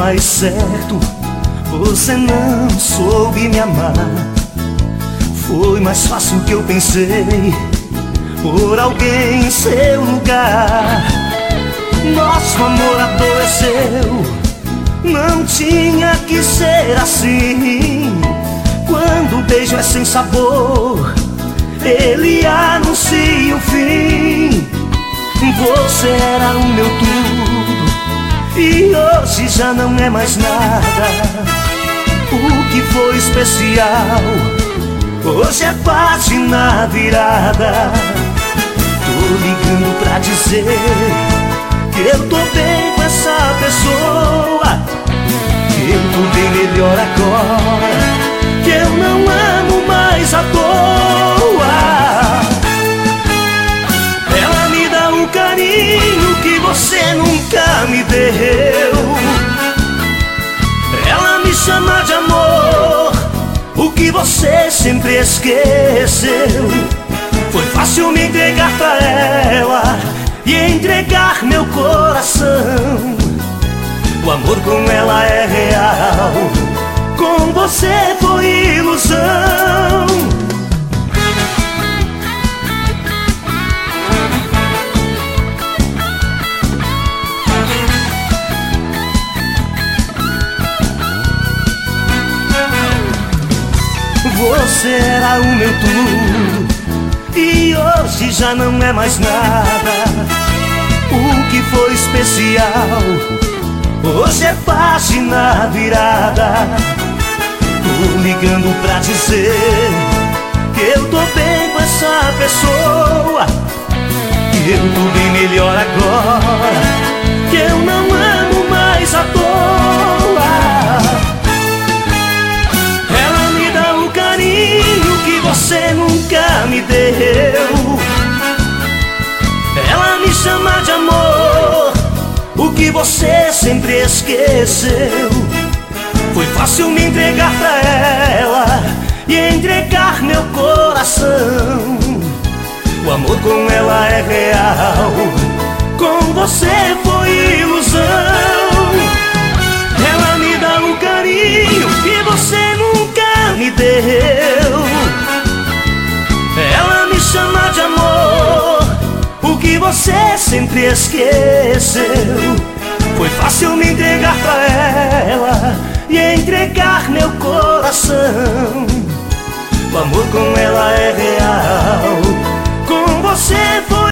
mais certo, você não soube me amar. Foi mais fácil que eu pensei por alguém em seu lugar. Nosso amor adoeceu, não tinha que ser assim. Quando o beijo é sem sabor, ele anuncia o fim. Você era o meu tudo e hoje já não é mais nada. O que foi especial hoje é página virada. Tô ligando pra dizer que eu tô bem com essa pessoa, que eu tô bem melhor agora, que eu não amo mais à toa. Ela me dá um carinho que você nunca me deu. Ela me chama de amor, o que você sempre esqueceu. Foi fácil me entregar pra ela e entregar meu coração. O amor com ela é real, com você foi ilusão. Você era o meu tudo e hoje já não é mais nada. O que foi especial hoje é página virada. Tô ligando pra dizer que eu tô bem com essa pessoa, que eu tô bem melhor agora, que eu não amo mais à toa. Ela me dá um carinho que você nunca me deu. Ela me chama de amor, o que você sempre esqueceu. Foi fácil me entregar pra ela e entregar meu coração. O amor com ela é real, com você foi ilusão. Ela me dá um carinho que você nunca me deu. Ela me chama de amor, o que você sempre esqueceu. Foi fácil me entregar pra ela e entregar meu coração. O amor com ela é real.